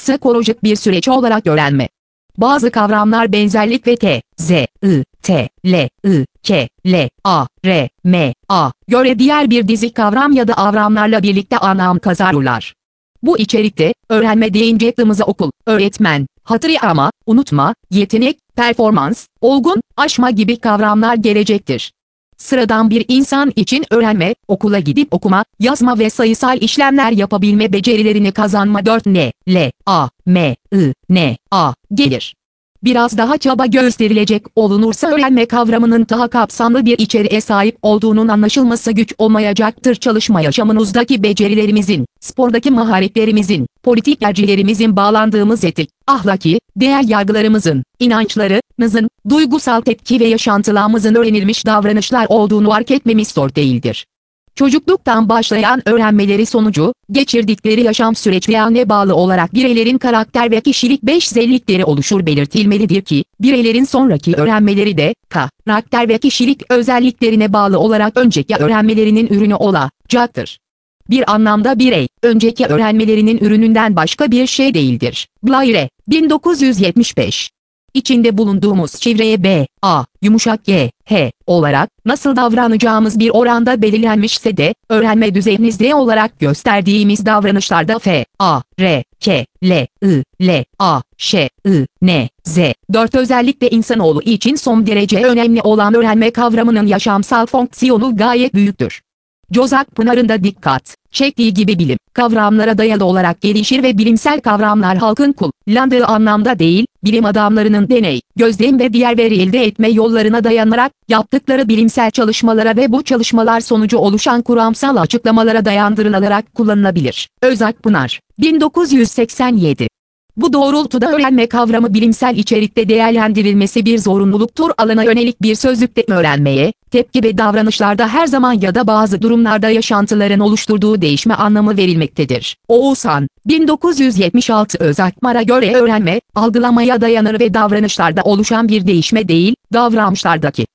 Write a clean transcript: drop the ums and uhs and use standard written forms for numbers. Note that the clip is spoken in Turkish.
psikolojik bir süreç olarak öğrenme. Bazı kavramlar benzerlik ve T, Z, I, T, L, I, K, L, A, R, M, A göre diğer bir dizi kavram ya da avramlarla birlikte anlam kazanırlar. Bu içerikte, öğrenme deyince aklımıza okul, öğretmen, hatırlama, unutma, yetenek, performans, olgun, aşma gibi kavramlar gelecektir. Sıradan bir insan için öğrenme, okula gidip okuma, yazma ve sayısal işlemler yapabilme becerilerini kazanma 4 N, L, A, M, I, N, A gelir. Biraz daha çaba gösterilecek olunursa öğrenme kavramının daha kapsamlı bir içeriğe sahip olduğunun anlaşılması güç olmayacaktır. Çalışma yaşamımızdaki becerilerimizin, spordaki maharetlerimizin, politik tercihlerimizin bağlandığımız etik, ahlaki, değer yargılarımızın, inançlarımızın, duygusal tepki ve yaşantılarımızın öğrenilmiş davranışlar olduğunu fark etmemiz zor değildir. Çocukluktan başlayan öğrenmeleri sonucu, geçirdikleri yaşam süreçlerine bağlı olarak bireylerin karakter ve kişilik özellikleri oluşur belirtilmelidir ki, bireylerin sonraki öğrenmeleri de, karakter ve kişilik özelliklerine bağlı olarak önceki öğrenmelerinin ürünü olacaktır. Bir anlamda birey, önceki öğrenmelerinin ürününden başka bir şey değildir. Blaire, 1975. İçinde bulunduğumuz çevreye yumuşak H olarak nasıl davranacağımız bir oranda belirlenmişse de, öğrenme düzeyimizde olarak gösterdiğimiz davranışlarda R, K, L, A, Ş, N, Z. 4 özellikle insanoğlu için son derece önemli olan öğrenme kavramının yaşamsal fonksiyonu gayet büyüktür. Joseph Pınar'ın da dikkat çektiği gibi bilim, kavramlara dayalı olarak gelişir ve bilimsel kavramlar halkın kullandığı anlamda değil, bilim adamlarının deney, gözlem ve diğer veri elde etme yollarına dayanarak, yaptıkları bilimsel çalışmalara ve bu çalışmalar sonucu oluşan kuramsal açıklamalara dayandırılarak kullanılabilir. Özak Pınar, 1987. Bu doğrultuda öğrenme kavramı bilimsel içerikte değerlendirilmesi bir zorunluluktur. Alana yönelik bir sözlükte öğrenmeye, tepki ve davranışlarda her zaman ya da bazı durumlarda yaşantıların oluşturduğu değişme anlamı verilmektedir. Oğuzhan, 1976. Özak Pınar'a göre öğrenme, algılamaya dayanır ve davranışlarda oluşan bir değişme değil, davranışlardaki